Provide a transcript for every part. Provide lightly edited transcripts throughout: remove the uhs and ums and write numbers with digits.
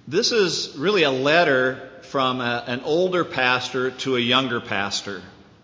This is really a letter from an older pastor to a younger pastor.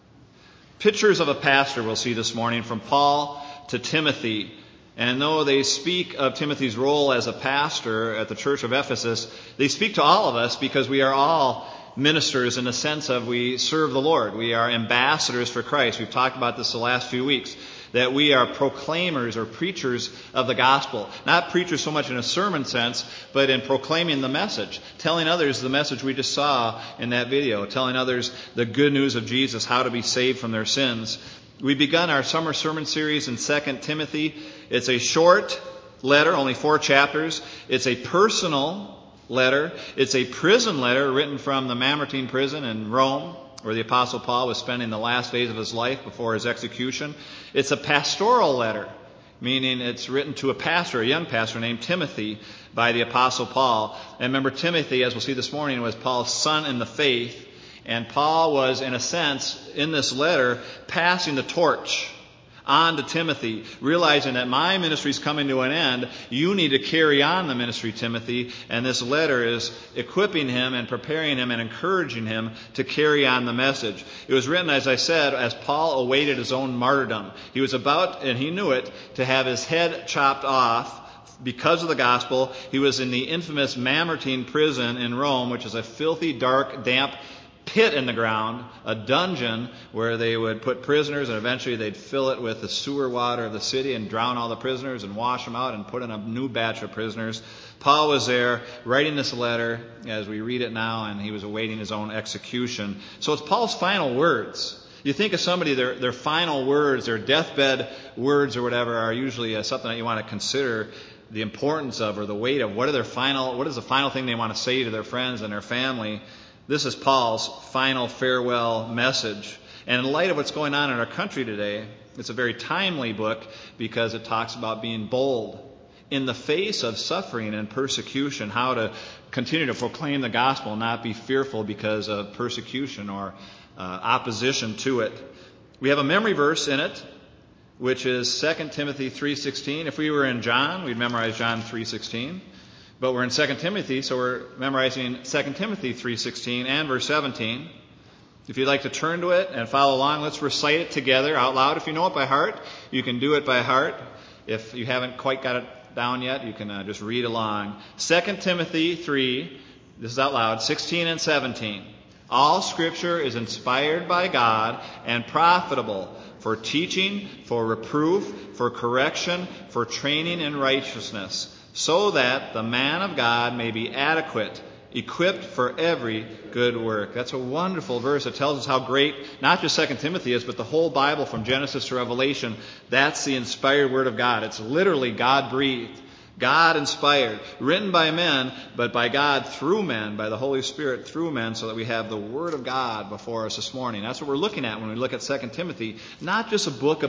Pictures of a pastor we'll see this morning from Paul to Timothy. And though they speak of Timothy's role as a pastor at the church of Ephesus, they speak to all of us because we are all ministers in the sense of we serve the Lord. We are ambassadors for Christ. We've talked about this the last few weeks, that we are proclaimers or preachers of the gospel. Not preachers so much in a sermon sense, but in proclaiming the message, telling others the message we just saw in that video, telling others the good news of Jesus, how to be saved from their sins. We've begun our summer sermon series in 2 Timothy. It's a short letter, only 4 chapters. It's a personal letter. It's a prison letter written from the Mamertine prison in Rome, where the Apostle Paul was spending the last days of his life before his execution. It's a pastoral letter, meaning it's written to a pastor, a young pastor named Timothy, by the Apostle Paul. And remember, Timothy, as we'll see this morning, was Paul's son in the faith. And Paul was, in a sense, in this letter, passing the torch on to Timothy, realizing that my ministry is coming to an end. You need to carry on the ministry, Timothy. And this letter is equipping him and preparing him and encouraging him to carry on the message. It was written, as I said, as Paul awaited his own martyrdom. He was about, and he knew it, to have his head chopped off because of the gospel. He was in the infamous Mamertine prison in Rome, which is a filthy, dark, damp pit in the ground, a dungeon where they would put prisoners, and eventually they'd fill it with the sewer water of the city and drown all the prisoners and wash them out and put in a new batch of prisoners. Paul was there writing this letter as we read it now, and he was awaiting his own execution. So it's Paul's final words. You think of somebody, their final words, their deathbed words or whatever, are usually something that you want to consider the importance of or the weight of. What is the final thing they want to say to their friends and their family? This is Paul's final farewell message. And in light of what's going on in our country today, it's a very timely book because it talks about being bold in the face of suffering and persecution, how to continue to proclaim the gospel, not be fearful because of persecution or opposition to it. We have a memory verse in it, which is 2 Timothy 3:16. If we were in John, we'd memorize John 3:16. But we're in 2 Timothy, so we're memorizing 2 Timothy 3:16 and verse 17. If you'd like to turn to it and follow along, let's recite it together out loud. If you know it by heart, you can do it by heart. If you haven't quite got it down yet, you can just read along. 2 Timothy 3, this is out loud, 16 and 17. All Scripture is inspired by God and profitable for teaching, for reproof, for correction, for training in righteousness, so that the man of God may be adequate, equipped for every good work. That's a wonderful verse. It tells us how great not just 2 Timothy is, but the whole Bible from Genesis to Revelation. That's the inspired Word of God. It's literally God-breathed, God-inspired, written by men, but by God through men, by the Holy Spirit through men, so that we have the Word of God before us this morning. That's what we're looking at when we look at 2 Timothy. Not just a book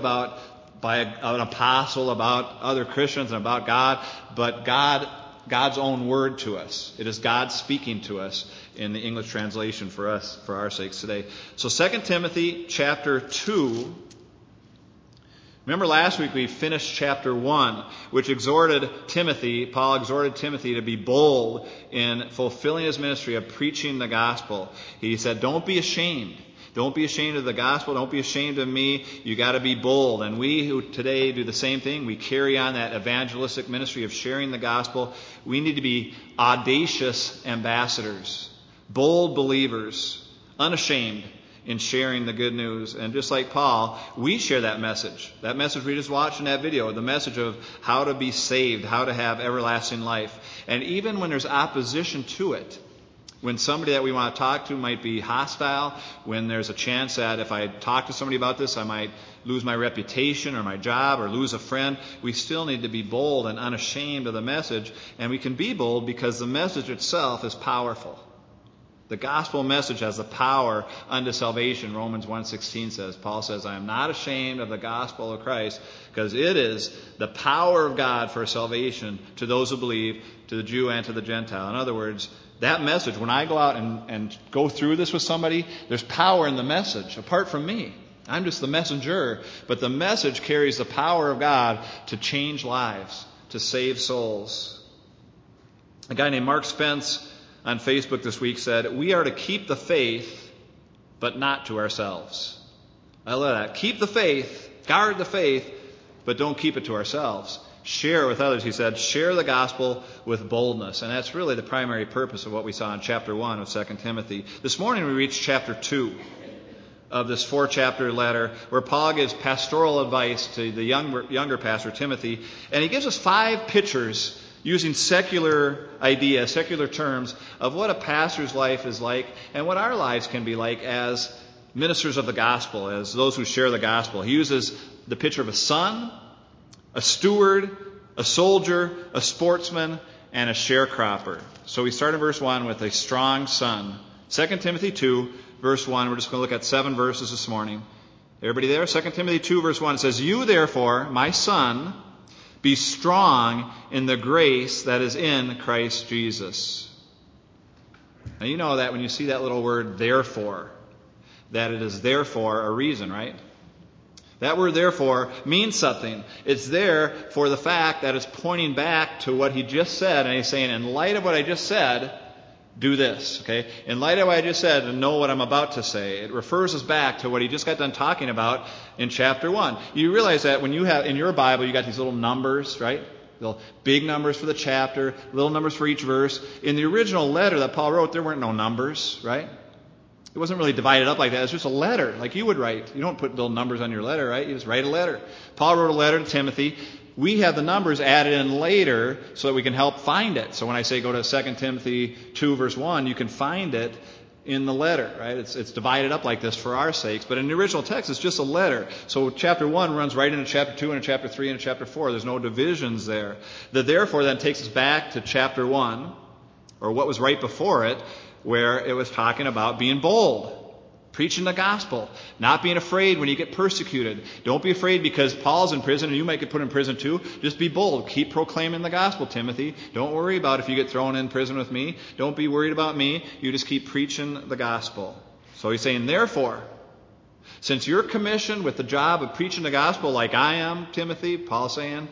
by an apostle about other Christians and about God, but God's own word to us. It is God speaking to us in the English translation for us, for our sakes today. So 2 Timothy chapter 2. Remember last week we finished chapter 1, which Paul exhorted Timothy to be bold in fulfilling his ministry of preaching the gospel. He said, don't be ashamed. Don't be ashamed of the gospel. Don't be ashamed of me. You got to be bold. And we who today do the same thing, we carry on that evangelistic ministry of sharing the gospel. We need to be audacious ambassadors, bold believers, unashamed in sharing the good news. And just like Paul, we share that message we just watched in that video, the message of how to be saved, how to have everlasting life. And even when there's opposition to it, when somebody that we want to talk to might be hostile, when there's a chance that if I talk to somebody about this, I might lose my reputation or my job or lose a friend, we still need to be bold and unashamed of the message. And we can be bold because the message itself is powerful. The gospel message has the power unto salvation, Romans 1:16 says. Paul says, I am not ashamed of the gospel of Christ, because it is the power of God for salvation to those who believe, to the Jew and to the Gentile. In other words, that message, when I go out and go through this with somebody, there's power in the message, apart from me. I'm just the messenger, but the message carries the power of God to change lives, to save souls. A guy named Mark Spence on Facebook this week said, "We are to keep the faith, but not to ourselves." I love that. Keep the faith, guard the faith, but don't keep it to ourselves. Share it with others, he said. Share the gospel with boldness. And that's really the primary purpose of what we saw in chapter 1 of 2 Timothy. This morning we reached chapter 2 of this 4-chapter letter where Paul gives pastoral advice to the younger pastor, Timothy. And he gives us 5 pictures using secular ideas, secular terms of what a pastor's life is like and what our lives can be like as ministers of the gospel, as those who share the gospel. He uses the picture of a son, a steward, a soldier, a sportsman, and a sharecropper. So we start in verse 1 with a strong son. 2 Timothy 2, verse 1. We're just going to look at 7 verses this morning. Everybody there? 2 Timothy 2, verse 1. It says, "You therefore, my son, be strong in the grace that is in Christ Jesus." Now you know that when you see that little word, therefore, that it is there for a reason, right? That word therefore means something. It's there for the fact that it's pointing back to what he just said, and he's saying, in light of what I just said, do this, okay? In light of what I just said, and know what I'm about to say. It refers us back to what he just got done talking about in chapter 1. You realize that when you have, in your Bible, you got these little numbers, right? Little big numbers for the chapter, little numbers for each verse. In the original letter that Paul wrote, there weren't no numbers, right? It wasn't really divided up like that. It was just a letter, like you would write. You don't put little numbers on your letter, right? You just write a letter. Paul wrote a letter to Timothy. We have the numbers added in later so that we can help find it. So when I say go to 2 Timothy 2, verse 1, you can find it in the letter, right? It's divided up like this for our sakes. But in the original text, it's just a letter. So chapter 1 runs right into chapter 2 and chapter 3 and chapter 4. There's no divisions there. The therefore then takes us back to chapter 1, or what was right before it, where it was talking about being bold, preaching the gospel, not being afraid when you get persecuted. Don't be afraid because Paul's in prison and you might get put in prison too. Just be bold. Keep proclaiming the gospel, Timothy. Don't worry about if you get thrown in prison with me. Don't be worried about me. You just keep preaching the gospel. So he's saying, therefore, since you're commissioned with the job of preaching the gospel like I am, Timothy, Paul's saying,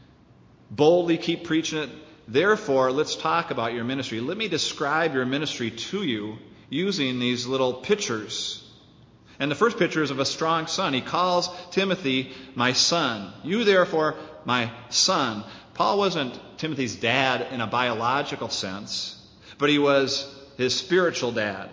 boldly keep preaching it. Therefore, let's talk about your ministry. Let me describe your ministry to you using these little pictures. And the first picture is of a strong son. He calls Timothy my son. You therefore, my son. Paul wasn't Timothy's dad in a biological sense, but he was his spiritual dad.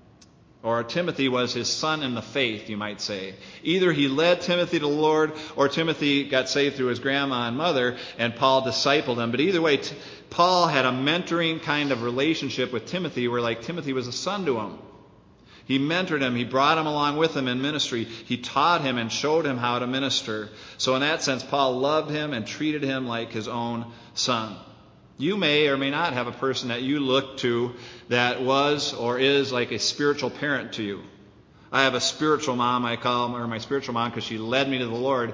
Or Timothy was his son in the faith, you might say. Either he led Timothy to the Lord, or Timothy got saved through his grandma and mother, and Paul discipled him. But either way, Paul had a mentoring kind of relationship with Timothy, where like Timothy was a son to him. He mentored him. He brought him along with him in ministry. He taught him and showed him how to minister. So in that sense, Paul loved him and treated him like his own son. You may or may not have a person that you look to that was or is like a spiritual parent to you. I have a spiritual mom, I call her my spiritual mom because she led me to the Lord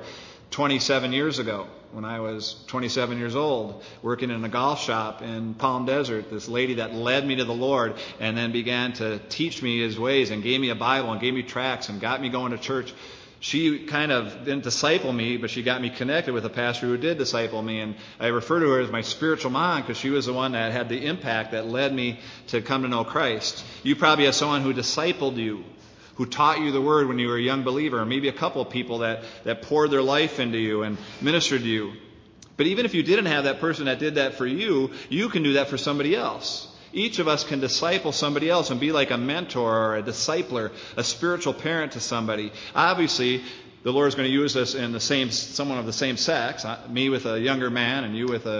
27 years ago when I was 27 years old, working in a golf shop in Palm Desert. This lady that led me to the Lord and then began to teach me His ways and gave me a Bible and gave me tracts and got me going to church. She kind of didn't disciple me, but she got me connected with a pastor who did disciple me. And I refer to her as my spiritual mom because she was the one that had the impact that led me to come to know Christ. You probably have someone who discipled you, who taught you the Word when you were a young believer, or maybe a couple of people that poured their life into you and ministered to you. But even if you didn't have that person that did that for you, you can do that for somebody else. Each of us can disciple somebody else and be like a mentor or a discipler, a spiritual parent to somebody. Obviously, the Lord is going to use us in someone of the same sex, me with a younger man and you with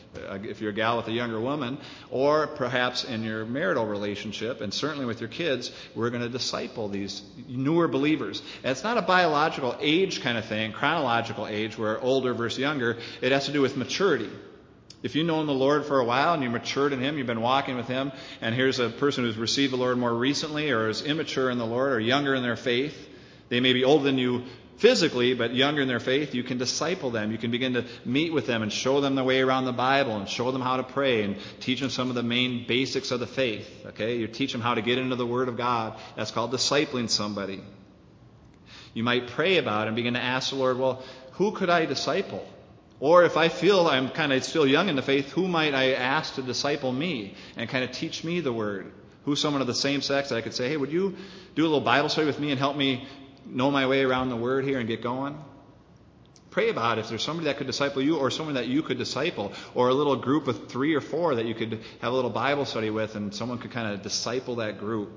if you're a gal with a younger woman, or perhaps in your marital relationship, and certainly with your kids, we're going to disciple these newer believers. And it's not a biological age kind of thing, chronological age, where older versus younger. It has to do with maturity. If you've known the Lord for a while and you're matured in Him, you've been walking with Him, and here's a person who's received the Lord more recently or is immature in the Lord or younger in their faith, they may be older than you physically, but younger in their faith, you can disciple them. You can begin to meet with them and show them the way around the Bible and show them how to pray and teach them some of the main basics of the faith. Okay, you teach them how to get into the Word of God. That's called discipling somebody. You might pray about it and begin to ask the Lord, well, who could I disciple? Or if I feel I'm kind of still young in the faith, who might I ask to disciple me and kind of teach me the Word? Who's someone of the same sex that I could say, hey, would you do a little Bible study with me and help me know my way around the Word here and get going? Pray about it if there's somebody that could disciple you or someone that you could disciple, or a little group of 3 or 4 that you could have a little Bible study with and someone could kind of disciple that group.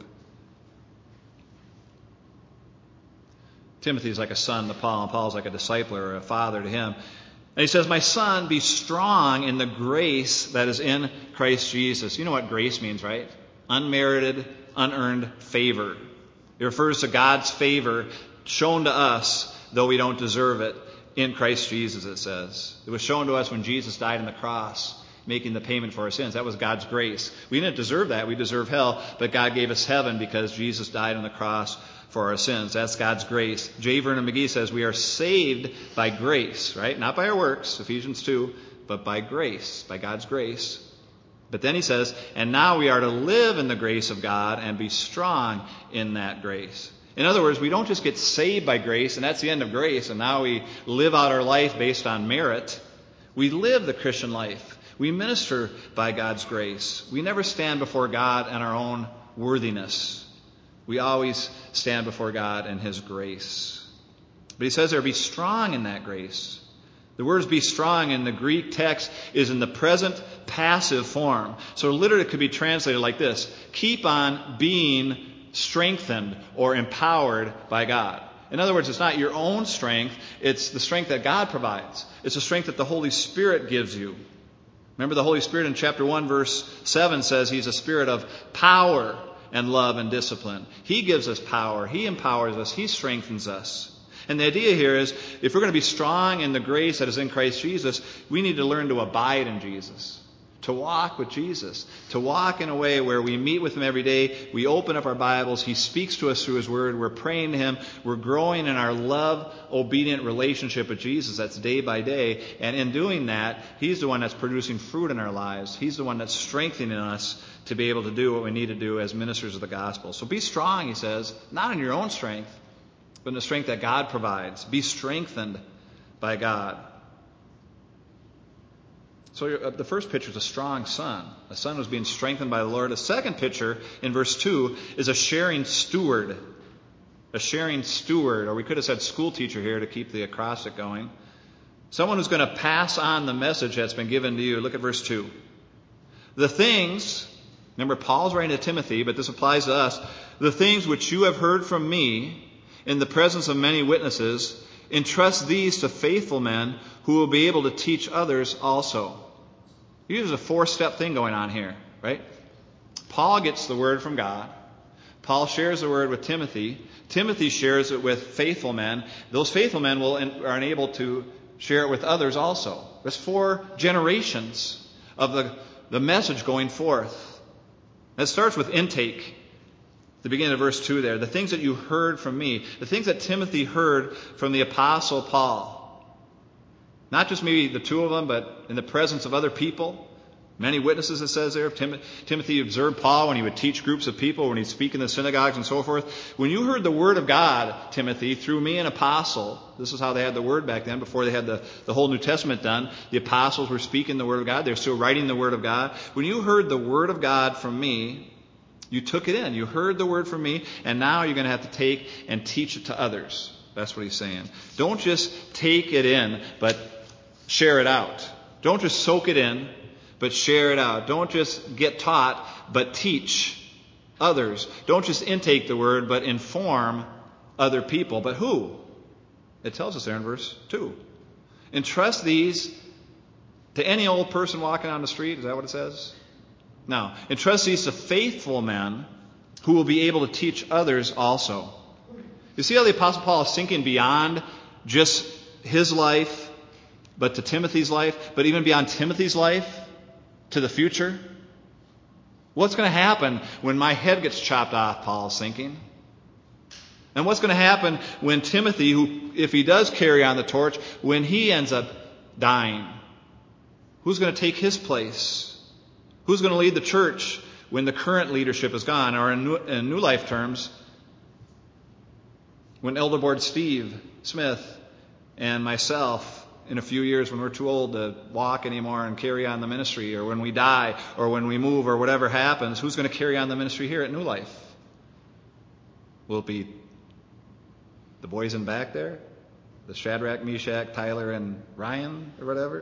Timothy's like a son to Paul, and Paul's like a discipler or a father to him. And he says, my son, be strong in the grace that is in Christ Jesus. You know what grace means, right? Unmerited, unearned favor. It refers to God's favor shown to us, though we don't deserve it, in Christ Jesus, it says. It was shown to us when Jesus died on the cross, making the payment for our sins. That was God's grace. We didn't deserve that. We deserve hell, but God gave us heaven because Jesus died on the cross for our sins. That's God's grace. J. Vernon McGee says we are saved by grace, right? Not by our works, Ephesians 2, but by grace, by God's grace. But then he says, and now we are to live in the grace of God and be strong in that grace. In other words, we don't just get saved by grace, and that's the end of grace, and now we live out our life based on merit. We live the Christian life. We minister by God's grace. We never stand before God in our own worthiness. We always stand before God in His grace. But he says there, be strong in that grace. The words be strong in the Greek text is in the present passive form. So literally it could be translated like this. Keep on being strengthened or empowered by God. In other words, it's not your own strength. It's the strength that God provides. It's the strength that the Holy Spirit gives you. Remember the Holy Spirit in chapter 1 verse 7 says He's a spirit of power and love and discipline. He gives us power. He empowers us. He strengthens us. And the idea here is if we're going to be strong in the grace that is in Christ Jesus, we need to learn to abide in Jesus, to walk with Jesus, to walk in a way where we meet with Him every day. We open up our Bibles. He speaks to us through His Word. We're praying to Him. We're growing in our love-obedient relationship with Jesus. That's day by day. And in doing that, He's the one that's producing fruit in our lives. He's the one that's strengthening us to be able to do what we need to do as ministers of the gospel. So be strong, he says, not in your own strength, but in the strength that God provides. Be strengthened by God. So the first picture is a strong son. A son who's being strengthened by the Lord. The second picture in verse 2 is a sharing steward. A sharing steward, or we could have said school teacher here to keep the acrostic going. Someone who's going to pass on the message that's been given to you. Look at verse 2. The things, remember Paul's writing to Timothy, but this applies to us. The things which you have heard from me in the presence of many witnesses, entrust these to faithful men who will be able to teach others also. There's a 4-step thing going on here, right? Paul gets the word from God. Paul shares the word with Timothy. Timothy shares it with faithful men. Those faithful men are able to share it with others also. There's 4 generations of the message going forth. It starts with intake. The beginning of verse 2 there. The things that you heard from me. The things that Timothy heard from the Apostle Paul. Not just maybe the 2 of them, but in the presence of other people. Many witnesses, it says there. Timothy observed Paul when he would teach groups of people, when he'd speak in the synagogues and so forth. When you heard the word of God, Timothy, through me, an apostle, this is how they had the word back then, before they had the whole New Testament done. The apostles were speaking the word of God. They're still writing the word of God. When you heard the word of God from me, you took it in. You heard the word from me, and now you're going to have to take and teach it to others. That's what he's saying. Don't just take it in, but share it out. Don't just soak it in, but share it out. Don't just get taught, but teach others. Don't just intake the word, but inform other people. But who? It tells us there in verse 2. Entrust these to any old person walking on the street. Is that what it says? No. Entrust these to faithful men who will be able to teach others also. You see how the Apostle Paul is thinking beyond just his life, but to Timothy's life, but even beyond Timothy's life to the future? What's going to happen when my head gets chopped off, Paul's thinking? And what's going to happen when Timothy, who, if he does carry on the torch, when he ends up dying? Who's going to take his place? Who's going to lead the church when the current leadership is gone? Or in New Life terms, when Elder Board Steve Smith and myself in a few years when we're too old to walk anymore and carry on the ministry, or when we die, or when we move, or whatever happens, who's going to carry on the ministry here at New Life? Will it be the boys in back there? The Shadrach, Meshach, Tyler, and Ryan, or whatever?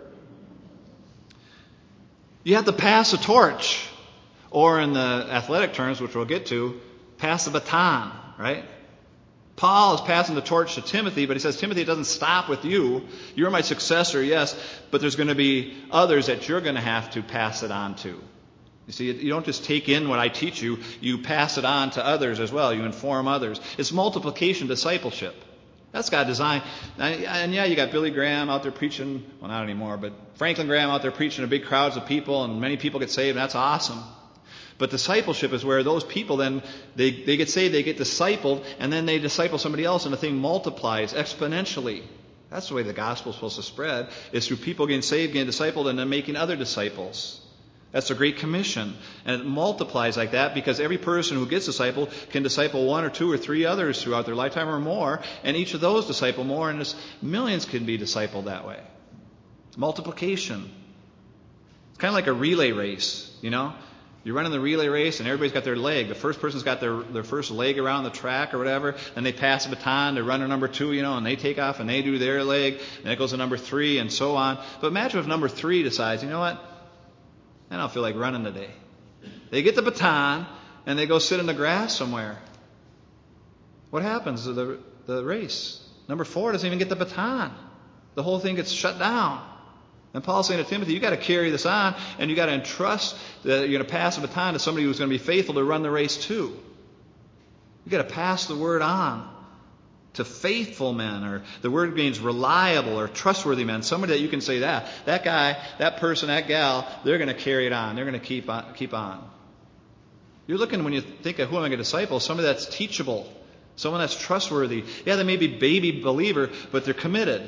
You have to pass the torch. Or in the athletic terms, which we'll get to, pass the baton, right? Paul is passing the torch to Timothy, but he says, Timothy, it doesn't stop with you. You're my successor, yes, but there's going to be others that you're going to have to pass it on to. You see, you don't just take in what I teach you, you pass it on to others as well. You inform others. It's multiplication discipleship. That's God's design. And yeah, you got Billy Graham out there preaching, well, not anymore, but Franklin Graham out there preaching to big crowds of people, and many people get saved, and that's awesome. But discipleship is where those people then, they get saved, they get discipled, and then they disciple somebody else, and the thing multiplies exponentially. That's the way the gospel is supposed to spread, is through people getting saved, getting discipled, and then making other disciples. That's the Great Commission. And it multiplies like that because every person who gets discipled can disciple one or two or three others throughout their lifetime or more, and each of those disciple more, and just millions can be discipled that way. It's multiplication. It's kind of like a relay race, you know? You're running the relay race, and everybody's got their leg. The first person's got their first leg around the track or whatever, and they pass the baton to runner number 2, and they take off and they do their leg, and it goes to number 3, and so on. But imagine if number 3 decides, you know what? I don't feel like running today. They get the baton, and they go sit in the grass somewhere. What happens to the race? Number 4 doesn't even get the baton. The whole thing gets shut down. And Paul's saying to Timothy, you've got to carry this on, and you've got to entrust that you're going to pass the baton to somebody who's going to be faithful to run the race too. You've got to pass the word on to faithful men, or the word means reliable or trustworthy men. Somebody that you can say that guy, that person, that gal, they're going to carry it on. They're going to keep on. You're looking, when you think of who am I going to disciple, somebody that's teachable, someone that's trustworthy. Yeah, they may be baby believer, but they're committed.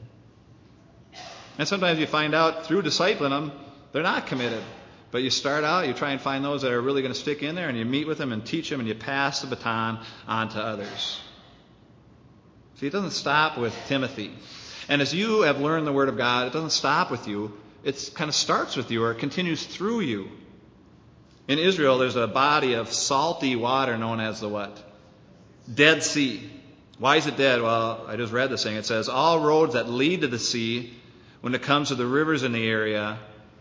And sometimes you find out through discipling them, they're not committed. But you start out, you try and find those that are really going to stick in there, and you meet with them and teach them, and you pass the baton on to others. See, it doesn't stop with Timothy. And as you have learned the Word of God, it doesn't stop with you. It kind of starts with you, or it continues through you. In Israel, there's a body of salty water known as the what? Dead Sea. Why is it dead? Well, I just read this thing. It says, all roads that lead to the sea, when it comes to the rivers in the area,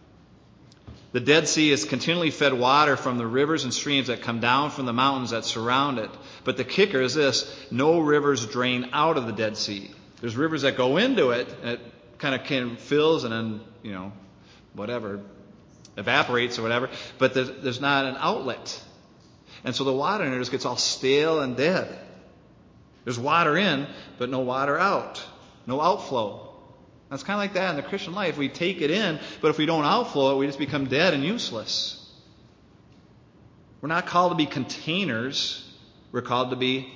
the Dead Sea is continually fed water from the rivers and streams that come down from the mountains that surround it. But the kicker is this: no rivers drain out of the Dead Sea. There's rivers that go into it, and it kind of fills and then, whatever, evaporates or whatever. But there's not an outlet. And so the water in there just gets all stale and dead. There's water in, but no water out. No outflow. It's kind of like that in the Christian life. We take it in, but if we don't outflow it, we just become dead and useless. We're not called to be containers. We're called to be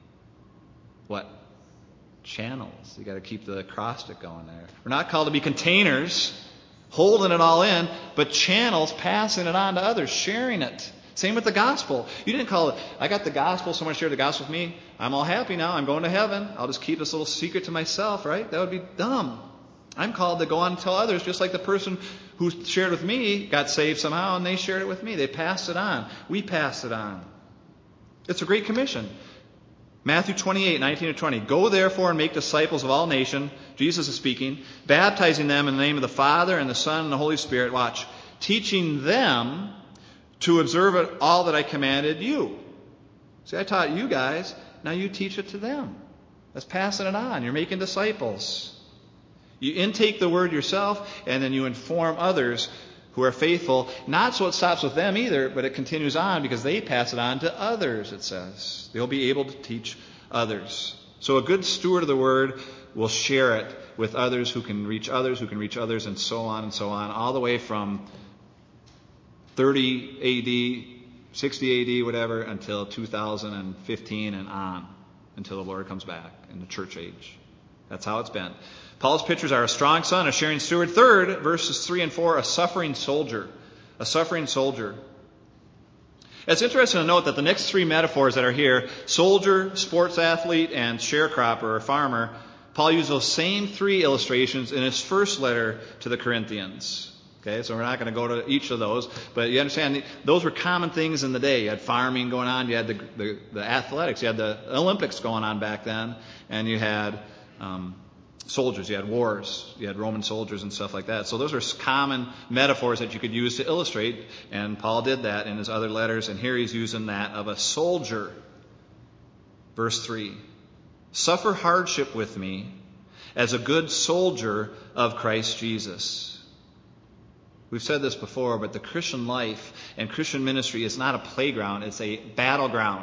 what? Channels. You got to keep the acrostic going there. We're not called to be containers, holding it all in, but channels, passing it on to others, sharing it. Same with the gospel. You didn't call it, I got the gospel, someone shared the gospel with me. I'm all happy now. I'm going to heaven. I'll just keep this little secret to myself, right? That would be dumb. I'm called to go on and tell others, just like the person who shared with me got saved somehow, and they shared it with me. They passed it on. We passed it on. It's a great commission. Matthew 28:19-20. Go therefore and make disciples of all nations, Jesus is speaking, baptizing them in the name of the Father and the Son and the Holy Spirit. Watch. Teaching them to observe all that I commanded you. See, I taught you guys. Now you teach it to them. That's passing it on. You're making disciples. You intake the word yourself, and then you inform others who are faithful. Not so it stops with them either, but it continues on because they pass it on to others, it says. They'll be able to teach others. So a good steward of the word will share it with others who can reach others, and so on, all the way from 30 AD, 60 AD, whatever, until 2015 and on, until the Lord comes back in the church age. That's how it's been. Paul's pictures are a strong son, a sharing steward. Third, verses 3 and 4, a suffering soldier. A suffering soldier. It's interesting to note that the next three metaphors that are here, soldier, sports athlete, and sharecropper or farmer, Paul used those same three illustrations in his first letter to the Corinthians. Okay, so we're not going to go to each of those, but you understand those were common things in the day. You had farming going on, you had the athletics, you had the Olympics going on back then, and you had soldiers, you had wars, you had Roman soldiers and stuff like that. So those are common metaphors that you could use to illustrate, and Paul did that in his other letters, and here he's using that of a soldier. Verse 3, suffer hardship with me as a good soldier of Christ Jesus. We've said this before, but the Christian life and Christian ministry is not a playground, it's a battleground.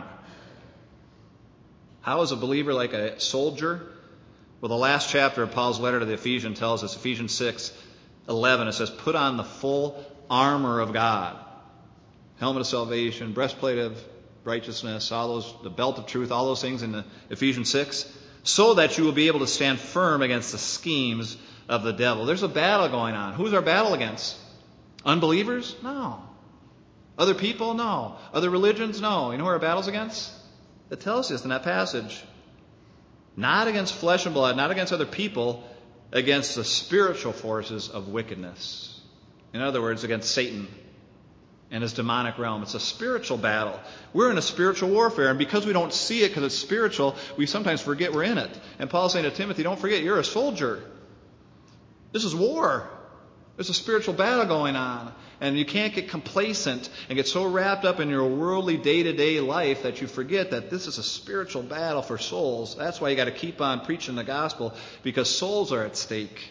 How is a believer like a soldier? Well, the last chapter of Paul's letter to the Ephesians tells us, Ephesians 6:11, it says, put on the full armor of God. Helmet of salvation, breastplate of righteousness, the belt of truth, all those things in the Ephesians 6, so that you will be able to stand firm against the schemes of the devil. There's a battle going on. Who's our battle against? Unbelievers? No. Other people? No. Other religions? No. You know who our battle's against? It tells us in that passage. Not against flesh and blood, not against other people, against the spiritual forces of wickedness. In other words, against Satan and his demonic realm. It's a spiritual battle. We're in a spiritual warfare, and because we don't see it because it's spiritual, we sometimes forget we're in it. And Paul's saying to Timothy, don't forget, you're a soldier. This is war. There's a spiritual battle going on, and you can't get complacent and get so wrapped up in your worldly day-to-day life that you forget that this is a spiritual battle for souls. That's why you got to keep on preaching the gospel, because souls are at stake.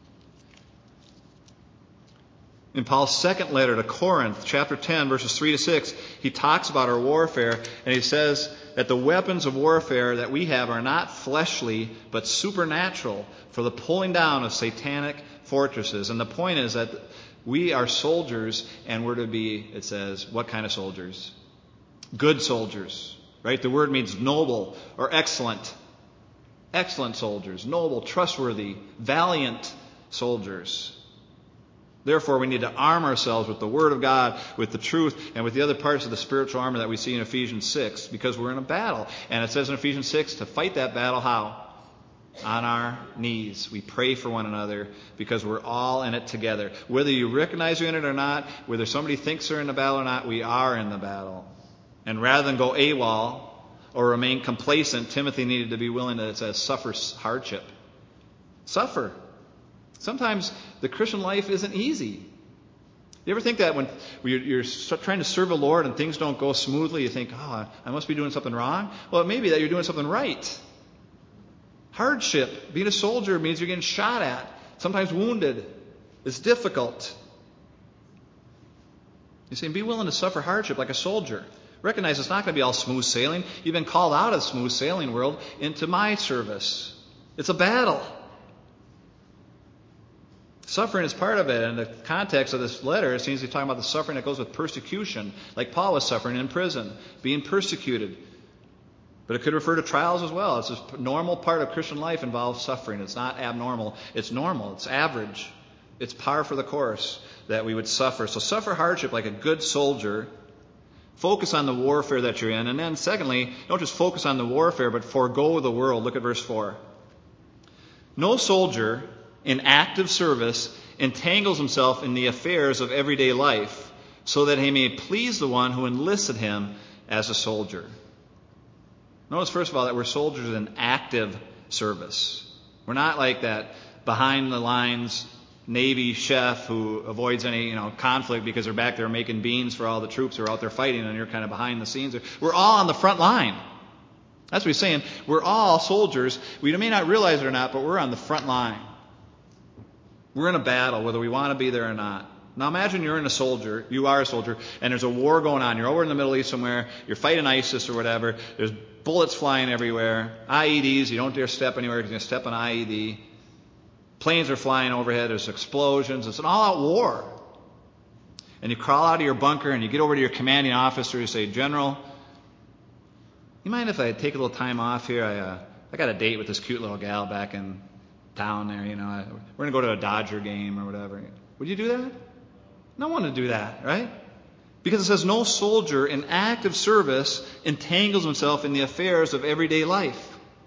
In Paul's second letter to Corinth, chapter 10, verses 3 to 6, he talks about our warfare, and he says that the weapons of warfare that we have are not fleshly, but supernatural for the pulling down of satanic fortresses. And the point is that we are soldiers, and we're to be, it says, what kind of soldiers? Good soldiers, right? The word means noble or excellent. Excellent soldiers, noble, trustworthy, valiant soldiers. Therefore, we need to arm ourselves with the Word of God, with the truth, and with the other parts of the spiritual armor that we see in Ephesians 6, because we're in a battle. And it says in Ephesians 6, to fight that battle, how? On our knees. We pray for one another, because we're all in it together. Whether you recognize you're in it or not, whether somebody thinks they're in the battle or not, we are in the battle. And rather than go AWOL or remain complacent, Timothy needed to be willing to, it says, suffer hardship. Suffer. Sometimes the Christian life isn't easy. You ever think that when you're trying to serve the Lord and things don't go smoothly, you think, oh, I must be doing something wrong? Well, it may be that you're doing something right. Hardship, being a soldier, means you're getting shot at, sometimes wounded. It's difficult. You say, be willing to suffer hardship like a soldier. Recognize it's not going to be all smooth sailing. You've been called out of the smooth sailing world into my service. It's a battle. Suffering is part of it. And the context of this letter, it seems to be talking about the suffering that goes with persecution, like Paul was suffering in prison, being persecuted. But it could refer to trials as well. It's a normal part of Christian life involves suffering. It's not abnormal. It's normal. It's average. It's par for the course that we would suffer. So suffer hardship like a good soldier. Focus on the warfare that you're in. And then secondly, don't just focus on the warfare, but forego the world. Look at verse 4. No soldier in active service entangles himself in the affairs of everyday life, so that he may please the one who enlisted him as a soldier. Notice, first of all, that we're soldiers in active service. We're not like that behind the lines Navy chef who avoids any conflict because they're back there making beans for all the troops who are out there fighting, and you're kind of behind the scenes. We're all on the front line. That's what he's saying. We're all soldiers. We may not realize it or not, but we're on the front line. We're in a battle, whether we want to be there or not. Now imagine you are a soldier, and there's a war going on. You're over in the Middle East somewhere, you're fighting ISIS or whatever, there's bullets flying everywhere, IEDs, you don't dare step anywhere because you're going to step on an IED. Planes are flying overhead, there's explosions, it's an all-out war. And you crawl out of your bunker and you get over to your commanding officer, you say, General, you mind if I take a little time off here? I got a date with this cute little gal back in town there, we're going to go to a Dodger game or whatever. Would you do that? No one would do that, right? Because it says no soldier in active service entangles himself in the affairs of everyday life.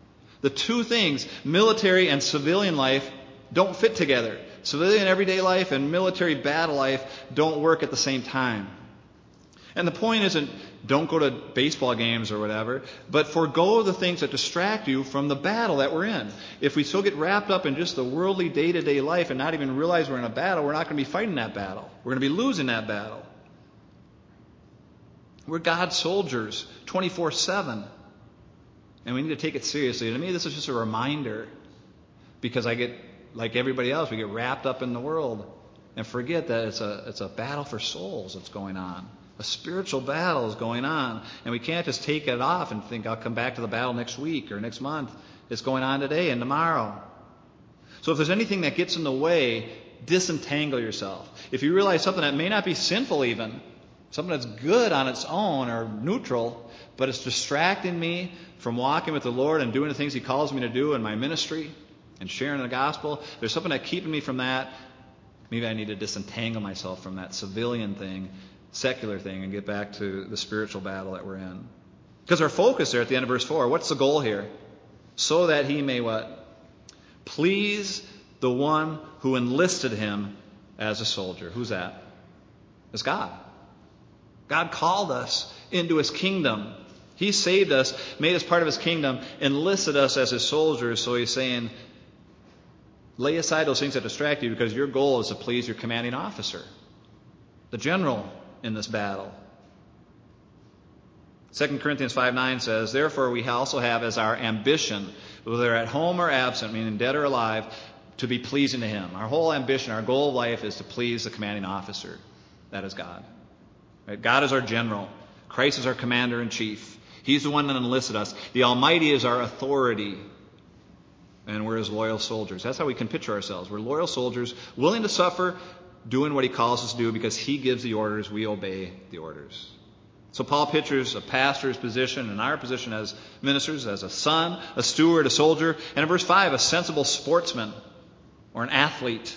The two things, military and civilian life, don't fit together. Civilian everyday life and military battle life don't work at the same time. And the point isn't don't go to baseball games or whatever, but forego the things that distract you from the battle that we're in. If we still get wrapped up in just the worldly day-to-day life and not even realize we're in a battle, we're not going to be fighting that battle. We're going to be losing that battle. We're God's soldiers 24/7. And we need to take it seriously. To me, this is just a reminder, because I get, like everybody else, we get wrapped up in the world and forget that it's a battle for souls that's going on. A spiritual battle is going on. And we can't just take it off and think, I'll come back to the battle next week or next month. It's going on today and tomorrow. So if there's anything that gets in the way, disentangle yourself. If you realize something that may not be sinful even, something that's good on its own or neutral, but it's distracting me from walking with the Lord and doing the things He calls me to do in my ministry and sharing the gospel, there's something that's keeping me from that. Maybe I need to disentangle myself from that civilian thing, secular thing, and get back to the spiritual battle that we're in. Because our focus there at the end of verse 4, what's the goal here? So that he may what? Please the one who enlisted him as a soldier. Who's that? It's God. God called us into His kingdom. He saved us, made us part of His kingdom, enlisted us as His soldiers. So He's saying, lay aside those things that distract you, because your goal is to please your commanding officer, the general in this battle. 2 Corinthians 5:9 says, therefore we also have as our ambition, whether at home or absent, meaning dead or alive, to be pleasing to Him. Our whole ambition, our goal of life is to please the commanding officer. That is God. Right? God is our general. Christ is our commander-in-chief. He's the one that enlisted us. The Almighty is our authority. And we're His loyal soldiers. That's how we can picture ourselves. We're loyal soldiers, willing to suffer, doing what He calls us to do, because He gives the orders. We obey the orders. So Paul pictures a pastor's position and our position as ministers, as a son, a steward, a soldier, and in verse 5, a sensible sportsman or an athlete.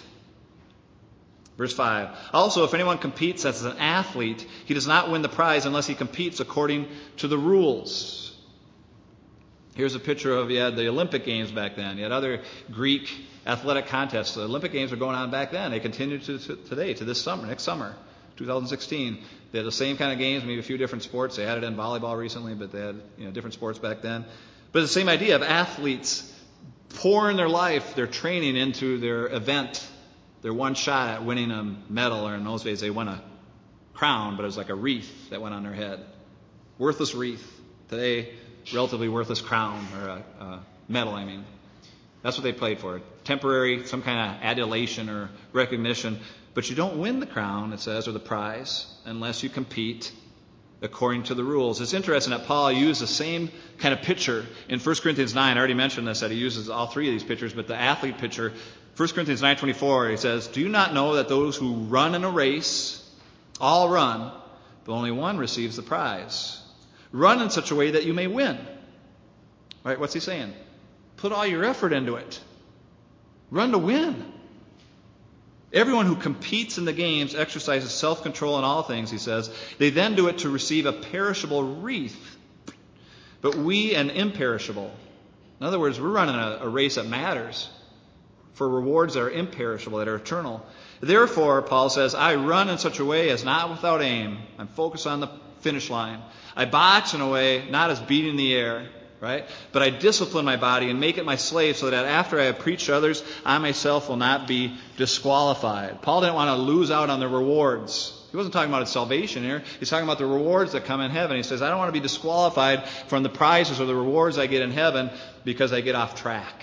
Verse 5, also if anyone competes as an athlete, he does not win the prize unless he competes according to the rules. Here's a picture of, you had the Olympic Games back then. You had other Greek athletic contests. The Olympic Games were going on back then. They continue to today, to this summer, next summer, 2016. They had the same kind of games, maybe a few different sports. They added in volleyball recently, but they had different sports back then. But it's the same idea of athletes pouring their life, their training into their event. Their one shot at winning a medal, or in those days they won a crown, but it was like a wreath that went on their head. Worthless wreath. Today, relatively worthless crown, or a medal, I mean. That's what they played for. Temporary, some kind of adulation or recognition. But you don't win the crown, it says, or the prize, unless you compete according to the rules. It's interesting that Paul used the same kind of picture in 1 Corinthians 9. I already mentioned this, that he uses all three of these pictures, but the athlete picture, 1 Corinthians 9:24, he says, do you not know that those who run in a race all run, but only one receives the prize? Run in such a way that you may win. Right? What's he saying? Put all your effort into it. Run to win. Everyone who competes in the games exercises self-control in all things, he says. They then do it to receive a perishable wreath, but we an imperishable. In other words, we're running a race that matters for rewards that are imperishable, that are eternal. Therefore, Paul says, I run in such a way as not without aim. I'm focused on the finish line. I box in a way not as beating the air, right? But I discipline my body and make it my slave, so that after I have preached to others, I myself will not be disqualified. Paul didn't want to lose out on the rewards. He wasn't talking about his salvation here. He's talking about the rewards that come in heaven. He says, I don't want to be disqualified from the prizes or the rewards I get in heaven because I get off track.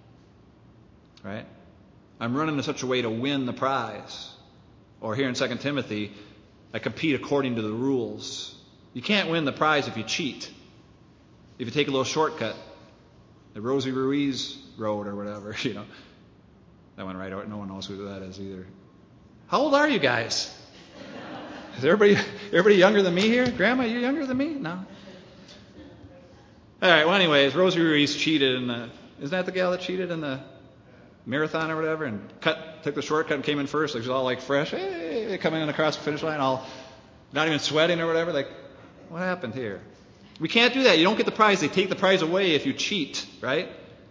Right? I'm running in such a way to win the prize. Or here in 2 Timothy, I compete according to the rules. You can't win the prize if you cheat. If you take a little shortcut, the Rosie Ruiz road or whatever, That one right out. No one knows who that is either. How old are you guys? Is everybody younger than me here? Grandma, you younger than me? No. All right, well anyways, Rosie Ruiz cheated isn't that the gal that cheated in the marathon or whatever, and took the shortcut and came in first? Like she's all like fresh, hey, coming in across the finish line, all not even sweating or whatever. Like, what happened here? We can't do that. You don't get the prize. They take the prize away if you cheat, right?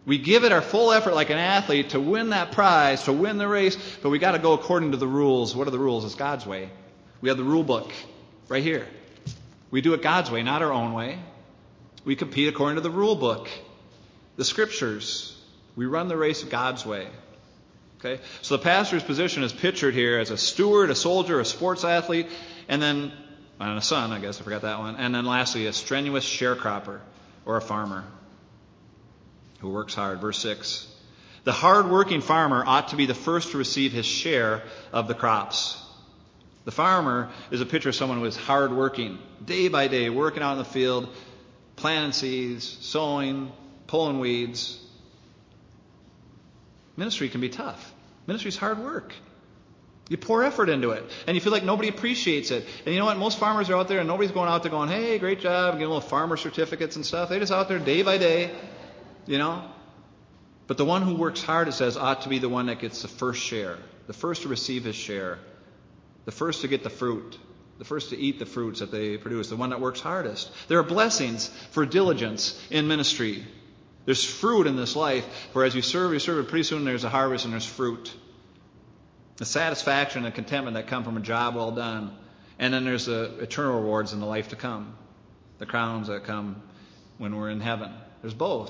We give it our full effort like an athlete to win that prize, to win the race, but we got to go according to the rules. What are the rules? It's God's way. We have the rule book right here. We do it God's way, not our own way. We compete according to the rule book, the Scriptures. We run the race God's way. Okay? So the pastor's position is pictured here as a steward, a soldier, a sports athlete, and then, and a son, I guess I forgot that one, and then lastly, a strenuous sharecropper or a farmer who works hard. Verse 6. The hard-working farmer ought to be the first to receive his share of the crops. The farmer is a picture of someone who is hard-working, day by day, working out in the field, planting seeds, sowing, pulling weeds. Ministry can be tough. Ministry is hard work. You pour effort into it, and you feel like nobody appreciates it. And you know what? Most farmers are out there, and nobody's going out there going, hey, great job, getting little farmer certificates and stuff. They're just out there day by day, you know. But the one who works hard, it says, ought to be the one that gets the first share, the first to receive his share, the first to get the fruit, the first to eat the fruits that they produce, the one that works hardest. There are blessings for diligence in ministry. There's fruit in this life, for as you serve, and pretty soon there's a harvest and there's fruit. The satisfaction and contentment that come from a job well done. And then there's the eternal rewards in the life to come, the crowns that come when we're in heaven. There's both.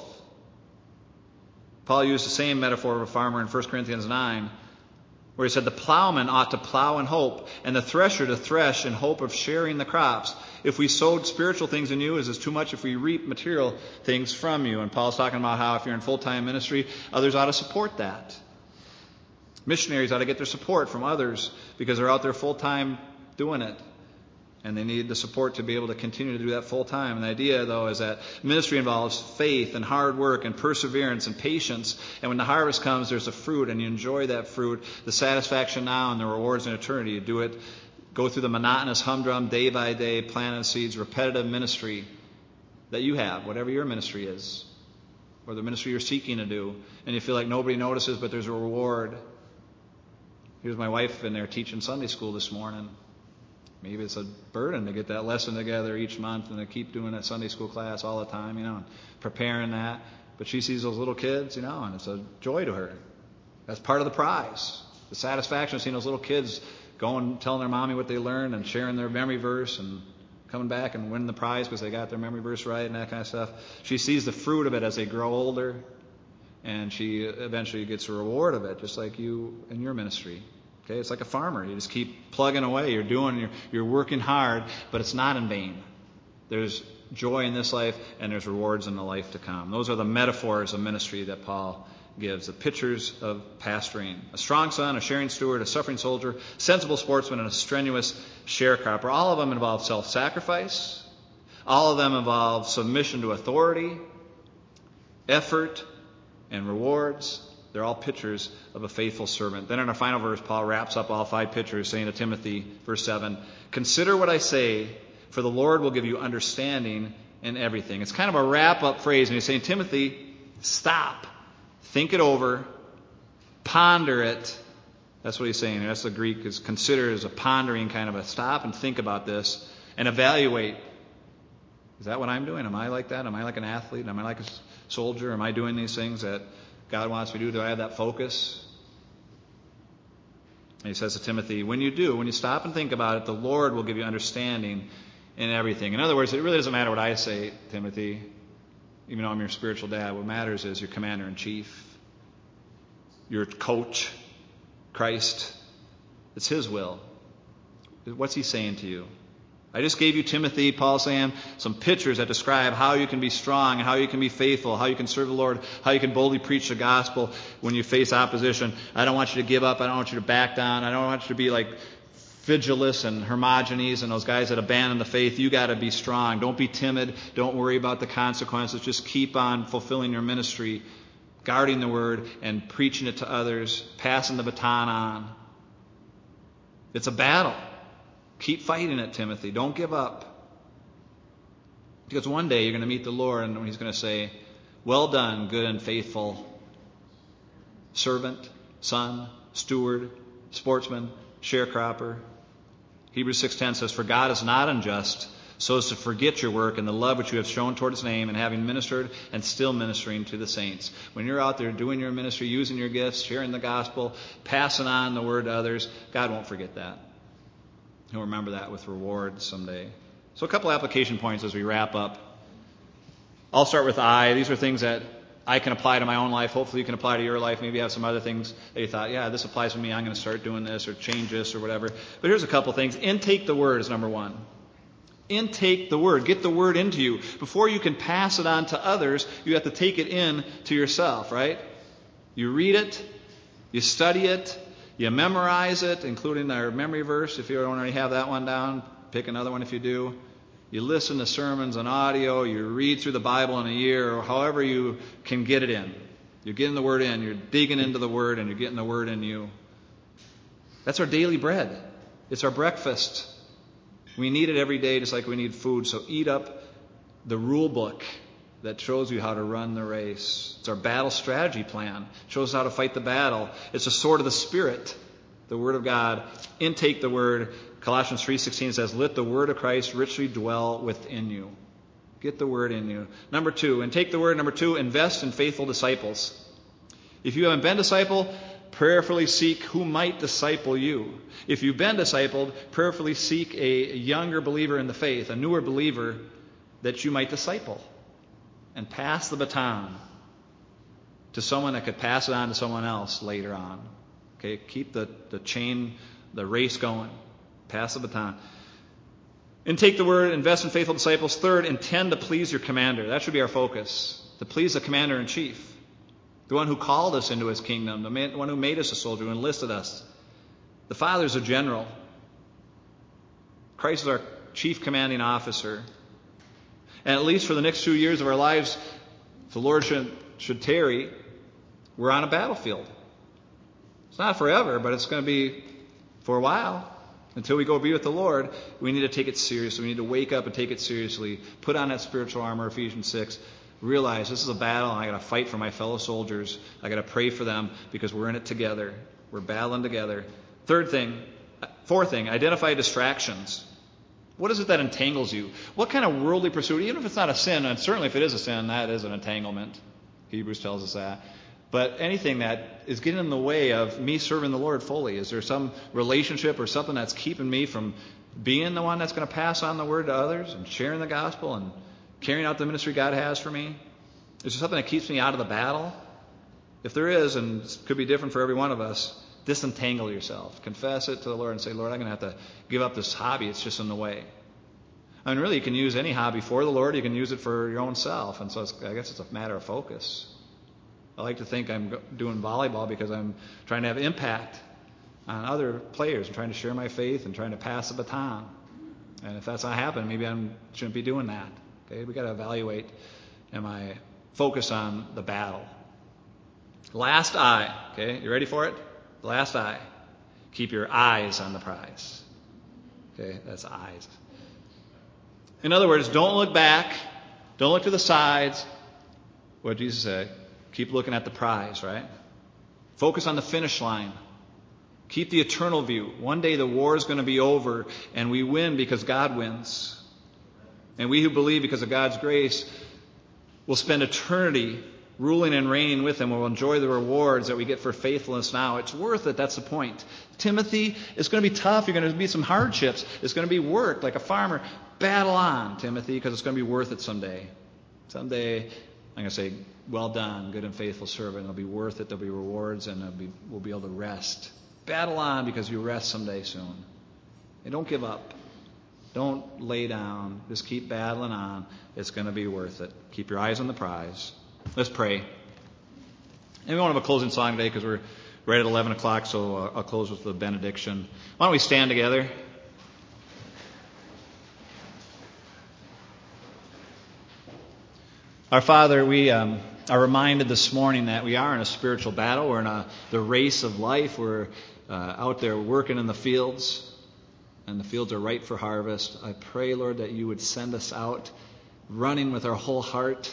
Paul used the same metaphor of a farmer in 1 Corinthians 9, where he said the plowman ought to plow in hope, and the thresher to thresh in hope of sharing the crops. If we sowed spiritual things in you, is this too much if we reap material things from you? And Paul's talking about how if you're in full-time ministry, others ought to support that. Missionaries ought to get their support from others because they're out there full-time doing it. And they need the support to be able to continue to do that full-time. And the idea, though, is that ministry involves faith and hard work and perseverance and patience. And when the harvest comes, there's a fruit, and you enjoy that fruit, the satisfaction now and the rewards in eternity. You do it, go through the monotonous humdrum, day by day, planting seeds, repetitive ministry that you have, whatever your ministry is, or the ministry you're seeking to do. And you feel like nobody notices, but there's a reward. Here's my wife in there teaching Sunday school this morning. Maybe it's a burden to get that lesson together each month and to keep doing that Sunday school class all the time, and preparing that. But she sees those little kids, and it's a joy to her. That's part of the prize. The satisfaction of seeing those little kids going, telling their mommy what they learned and sharing their memory verse and coming back and winning the prize because they got their memory verse right and that kind of stuff. She sees the fruit of it as they grow older, and she eventually gets a reward of it, just like you in your ministry. Okay, it's like a farmer. You just keep plugging away. You're working hard, but it's not in vain. There's joy in this life, and there's rewards in the life to come. Those are the metaphors of ministry that Paul gives, the pictures of pastoring. A strong son, a sharing steward, a suffering soldier, sensible sportsman, and a strenuous sharecropper. All of them involve self-sacrifice. All of them involve submission to authority, effort, and rewards. They're all pictures of a faithful servant. Then in our final verse, Paul wraps up all 5 pictures, saying to Timothy, verse 7, consider what I say, for the Lord will give you understanding in everything. It's kind of a wrap-up phrase, and he's saying, Timothy, stop, think it over, ponder it. That's what he's saying. That's the Greek, is consider as a pondering kind of a stop and think about this and evaluate. Is that what I'm doing? Am I like that? Am I like an athlete? Am I like a soldier? Am I doing these things that God wants me to do? Do I have that focus? And he says to Timothy, when you stop and think about it, the Lord will give you understanding in everything. In other words, it really doesn't matter what I say, Timothy, even though I'm your spiritual dad. What matters is your commander-in-chief, your coach, Christ. It's his will. What's he saying to you? I just gave you, Timothy, Paul saying, some pictures that describe how you can be strong and how you can be faithful, how you can serve the Lord, how you can boldly preach the gospel when you face opposition. I don't want you to give up. I don't want you to back down. I don't want you to be like Phygelus and Hermogenes and those guys that abandon the faith. You got to be strong. Don't be timid. Don't worry about the consequences. Just keep on fulfilling your ministry, guarding the word and preaching it to others, passing the baton on. It's a battle. Keep fighting it, Timothy. Don't give up. Because one day you're going to meet the Lord and he's going to say, well done, good and faithful servant, son, steward, sportsman, sharecropper. Hebrews 6:10 says, for God is not unjust so as to forget your work and the love which you have shown toward His name, and having ministered and still ministering to the saints. When you're out there doing your ministry, using your gifts, sharing the gospel, passing on the word to others, God won't forget that. He'll remember that with reward someday. So a couple application points as we wrap up. I'll start with I. These are things that I can apply to my own life. Hopefully you can apply to your life. Maybe you have some other things that you thought, yeah, this applies to me. I'm going to start doing this or change this or whatever. But here's a couple things. Intake the word is number one. Intake the word. Get the word into you. Before you can pass it on to others, you have to take it in to yourself, right? You read it, you study it, you memorize it, including our memory verse. If you don't already have that one down, pick another one if you do. You listen to sermons on audio, you read through the Bible in a year, or however you can get it in. You're getting the word in, you're digging into the word, and you're getting the word in you. That's our daily bread. It's our breakfast. We need it every day just like we need food. So eat up the rule book that shows you how to run the race. It's our battle strategy plan. It shows how to fight the battle. It's the sword of the Spirit, the Word of God. Intake the Word. Colossians 3:16 says, let the Word of Christ richly dwell within you. Get the Word in you. Number two, intake the Word. Number two, invest in faithful disciples. If you haven't been discipled, prayerfully seek who might disciple you. If you've been discipled, prayerfully seek a younger believer in the faith, a newer believer that you might disciple and pass the baton to someone that could pass it on to someone else later on. Okay, keep the chain, the race going. Pass the baton. Intake the word, invest in faithful disciples. Third, intend to please your commander. That should be our focus. To please the commander-in-chief. The one who called us into His kingdom, the one who made us a soldier, who enlisted us. The Father's a general. Christ is our chief commanding officer. And at least for the next few years of our lives, if the Lord should tarry, we're on a battlefield. It's not forever, but it's going to be for a while. Until we go be with the Lord, we need to take it seriously. We need to wake up and take it seriously. Put on that spiritual armor, Ephesians 6. Realize this is a battle, and I got to fight for my fellow soldiers. I got to pray for them because we're in it together. We're battling together. Fourth thing, identify distractions. What is it that entangles you? What kind of worldly pursuit, even if it's not a sin, and certainly if it is a sin, that is an entanglement. Hebrews tells us that. But anything that is getting in the way of me serving the Lord fully, is there some relationship or something that's keeping me from being the one that's going to pass on the word to others and sharing the gospel and carrying out the ministry God has for me? Is there something that keeps me out of the battle? If there is, and it could be different for every one of us, disentangle yourself. Confess it to the Lord and say, Lord, I'm going to have to give up this hobby. It's just in the way. I mean, really, you can use any hobby for the Lord. You can use it for your own self. And so I guess it's a matter of focus. I like to think I'm doing volleyball because I'm trying to have impact on other players. I'm trying to share my faith and trying to pass the baton. And if that's not happening, maybe I shouldn't be doing that. Okay, we got to evaluate, am I focused on the battle? Last I. Okay, you ready for it? Last I. Keep your eyes on the prize. Okay, that's eyes. In other words, don't look back. Don't look to the sides. What did Jesus say? Keep looking at the prize, right? Focus on the finish line. Keep the eternal view. One day the war is going to be over, and we win because God wins. And we who believe because of God's grace will spend eternity ruling and reigning with Him. We'll enjoy the rewards that we get for faithfulness now. It's worth it. That's the point. Timothy, it's going to be tough. You're going to be some hardships. It's going to be work like a farmer. Battle on, Timothy, because it's going to be worth it someday. Someday, I'm going to say, well done, good and faithful servant. It'll be worth it. There'll be rewards, and we'll be able to rest. Battle on because you rest someday soon. And don't give up. Don't lay down. Just keep battling on. It's going to be worth it. Keep your eyes on the prize. Let's pray. And we won't have a closing song today because we're right at 11 o'clock, so I'll close with the benediction. Why don't we stand together? Our Father, we are reminded this morning that we are in a spiritual battle. We're in the race of life. We're out there working in the fields, and the fields are ripe for harvest. I pray, Lord, that you would send us out running with our whole heart,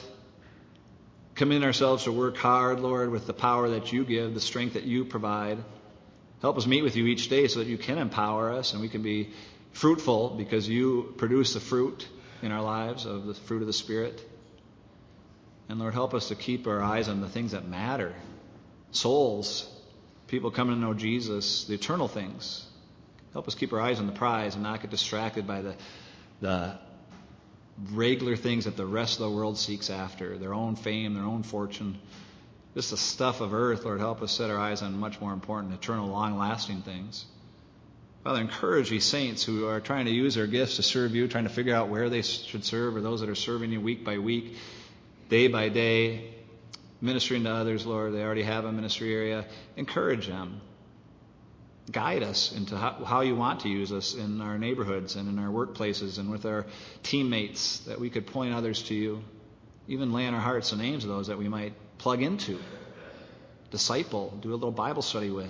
commit ourselves to work hard, Lord, with the power that you give, the strength that you provide. Help us meet with you each day so that you can empower us and we can be fruitful because you produce the fruit in our lives of the fruit of the Spirit. And Lord, help us to keep our eyes on the things that matter. Souls, people coming to know Jesus, the eternal things. Help us keep our eyes on the prize and not get distracted by the regular things that the rest of the world seeks after, their own fame, their own fortune. Just the stuff of earth, Lord, help us set our eyes on much more important, eternal, long-lasting things. Father, encourage these saints who are trying to use their gifts to serve you, trying to figure out where they should serve, or those that are serving you week by week, day by day, ministering to others, Lord. They already have a ministry area. Encourage them. Guide us into how you want to use us in our neighborhoods and in our workplaces and with our teammates, that we could point others to you. Even lay on our hearts the names of those that we might plug into, disciple, do a little Bible study with.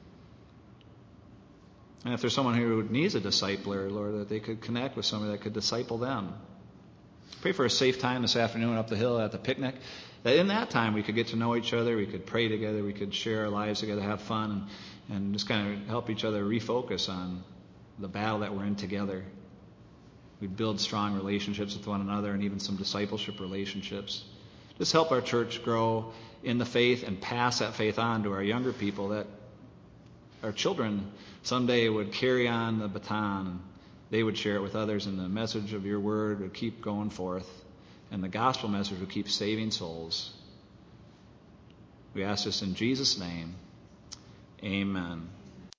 And if there's someone who needs a discipler, Lord, that they could connect with somebody that could disciple them. Pray for a safe time this afternoon up the hill at the picnic, that in that time we could get to know each other, we could pray together, we could share our lives together, have fun, and just kind of help each other refocus on the battle that we're in together. We build strong relationships with one another and even some discipleship relationships. Just help our church grow in the faith and pass that faith on to our younger people, that our children someday would carry on the baton and they would share it with others, and the message of your word would keep going forth, and the gospel message would keep saving souls. We ask this in Jesus' name. Amen.